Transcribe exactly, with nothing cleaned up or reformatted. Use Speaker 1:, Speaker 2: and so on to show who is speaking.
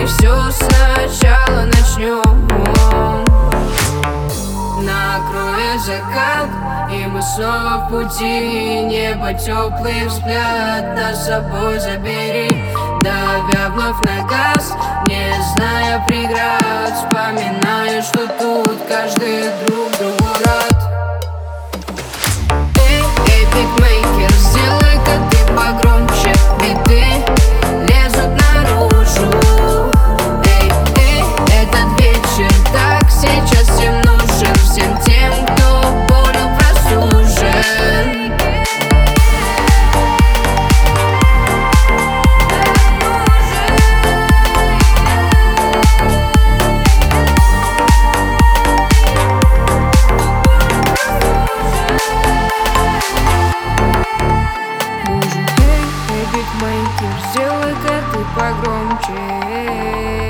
Speaker 1: и все сначала начнем. Накроет закат, и мы снова в пути. Небо, теплый взгляд, нас с собой забери. Давя вновь на газ, не зная преград, вспоминаю, что тут каждый друг другу рад. Эй, эй, битмейкер, сделай-ка ты погромче, биты лезут наружу. Эй, эй, этот вечер так сейчас всем нужен, всем тем, кто болью прослужен. Битмейкер, сделай-ка ты погромче.